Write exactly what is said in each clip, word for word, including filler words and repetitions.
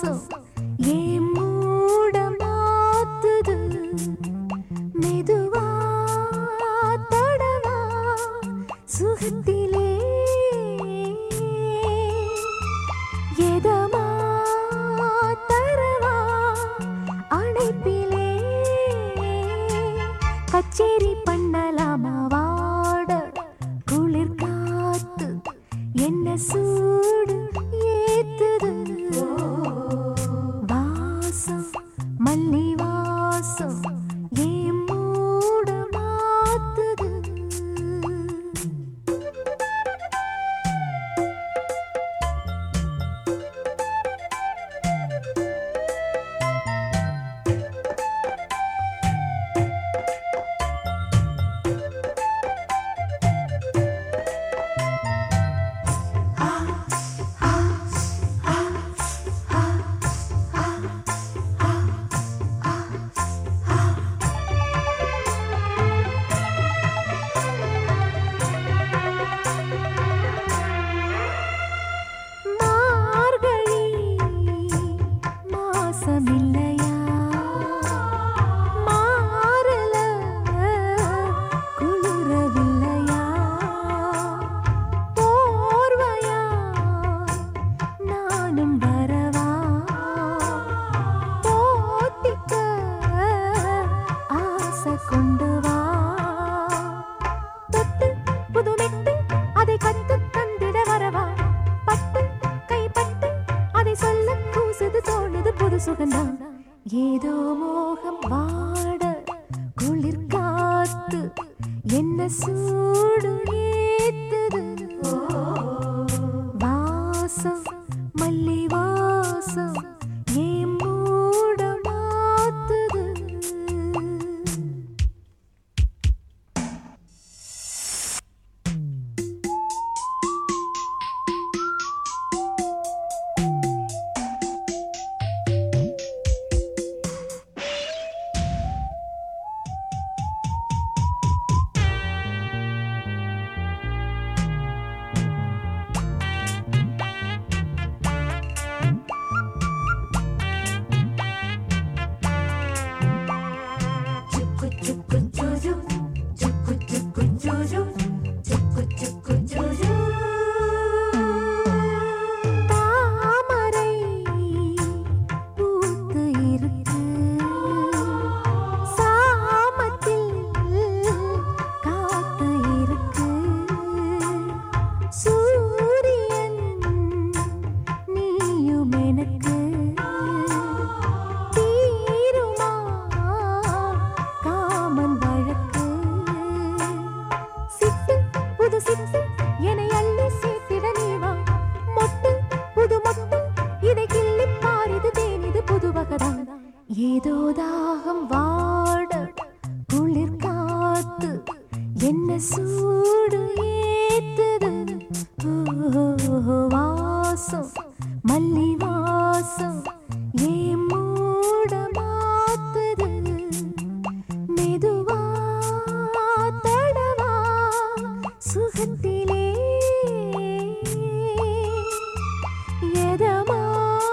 வாசம் ஏன் மூட மாத்துது மெதுவா தடவா சுகத்திலே எதமா தரவா அணைப்பிலே கச்சேரி பண்ணலாமா வாட குளிர் காத்து என்ன சூடு ஏத்துது வாசம் மல்லி வாசம் ஏன் மூட மாத்துது ஏதோ மோகம் வாட குளிர் காத்து என்ன சூடு ஏத்துது வாசம் மல்லி வாசம் ஏன் மூட மாத்துது ஏதோ தாகம் வாட குளிர் காத்து என்ன சூடு ஏத்துது வாசம் மல்லி வாசம் ஏன் மூட மாத்துது மெதுவா தடவா சுகத்திலே எதமா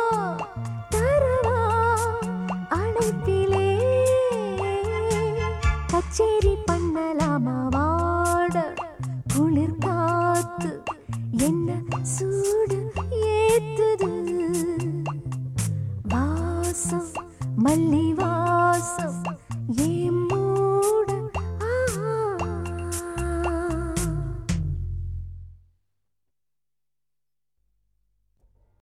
கச்சேரி பண்ணலாமா வாட குளிர் காத்து என்ன சூடு ஏத்துது வாசம் மல்லி